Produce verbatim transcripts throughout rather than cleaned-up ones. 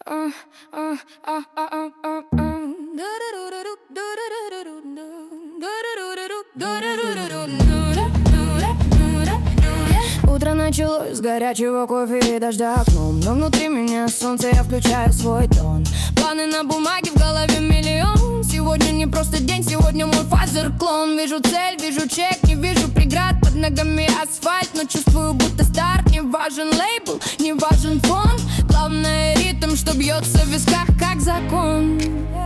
Утро началось с горячего кофе и дождя окном, но внутри меня солнце, я включаю свой тон. Планы на бумаге, в голове миллион. Сегодня не просто день, сегодня мой фазер-клон. Вижу цель, вижу чек, не вижу преград. Под ногами асфальт, но чувствую, будто старт. Не важен лейбл, не важен фон. Главное ритм, что бьется в висках, как закон.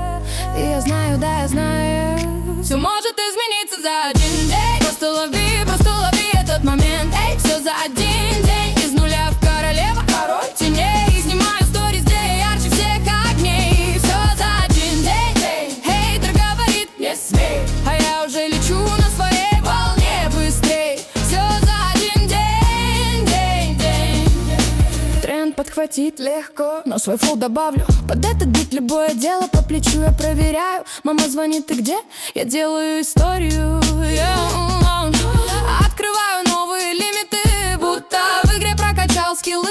И я знаю, да, я знаю, все может измениться за один день. Просто лови, просто лови этот момент. Эй, все за один день. Из нуля в королева, король теней. И снимаю сторис, где ярче всех огней. Все за один день. Хейтер говорит, не смей, а я уже лечу на своей волне быстрей. Все за один день, день, день. Тренд подхватить легко, но свой флоу добавлю. Под этот бит любое дело по плечу я проверяю. Мама звонит, ты где? Я делаю историю, yeah. Открываю новые лимиты, будто в игре прокачал скиллы.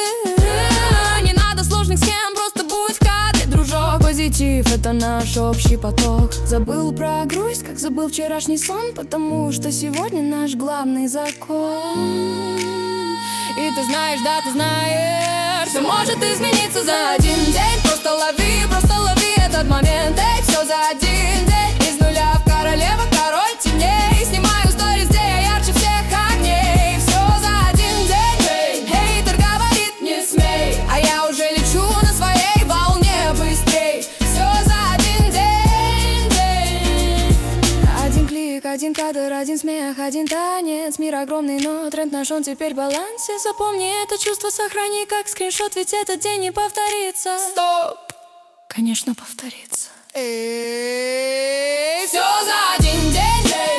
Не надо сложных схем, просто будь в кадре, дружок. Позитив — это наш общий поток. Забыл про грусть, как забыл вчерашний сон, потому что сегодня наш главный закон. И ты знаешь, да, ты знаешь, все может измениться за один день. Просто лови, просто лови этот момент. Эй, все за один день. Из нуля в королева, король теней. Снимаю сторис, где я ярче всех огней. Все за один день. Хейтер говорит, не смей, а я уже лечу на своей волне быстрей. Все за один день, день. Один клик, один кадр, один смех, один танец. Мир огромный, но тренд наш, он теперь в балансе. Запомни это чувство, сохрани как скриншот, ведь этот день не повторится. Стоп! Конечно, повторится. Эй, все за один день.